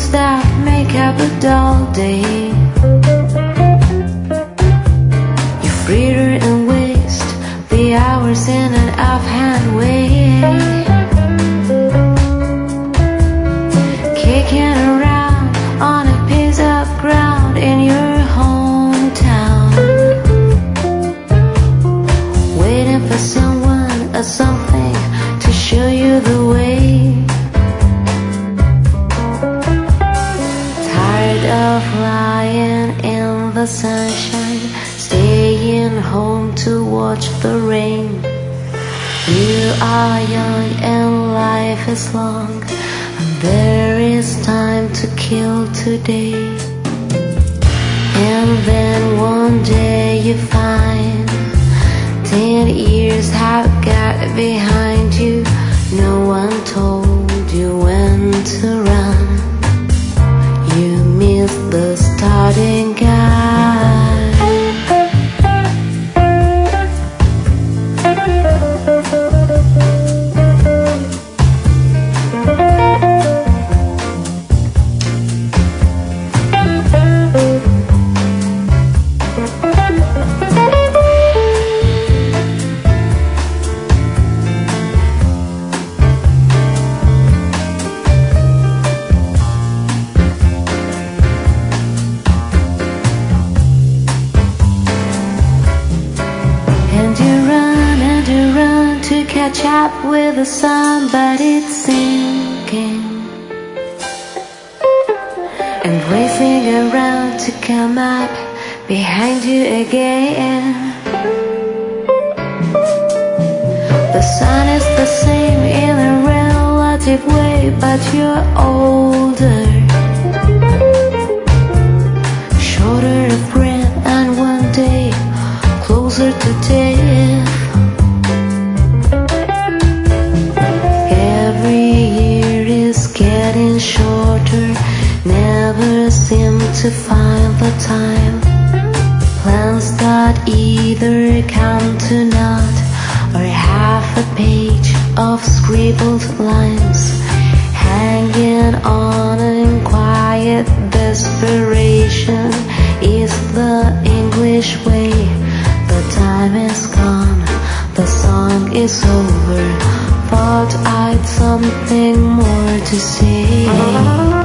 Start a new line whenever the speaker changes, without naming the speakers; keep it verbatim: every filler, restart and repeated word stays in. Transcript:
things that make up a dull day. You fritter and waste the hours in an offhand way, kicking around on a piece of ground in your hometown, waiting for someone or something to show you the way. Tired of lying in the sunshine, staying home to watch the rain. You are young and life is long, and there is time to kill today. And then one day you find ten years have got behind you. No one told you when to run. You missed the starting guide. To catch up with the sun, but it's sinking, and racing around to come up behind you again. The sun is the same in a relative way, but you're older, shorter of breath, and one day closer to death. Getting shorter, never seem to find the time. Plans that either come to naught or half a page of scribbled lines, hanging on in quiet desperation is the English way. The time is gone, the song is over. Thought I'd something more to say.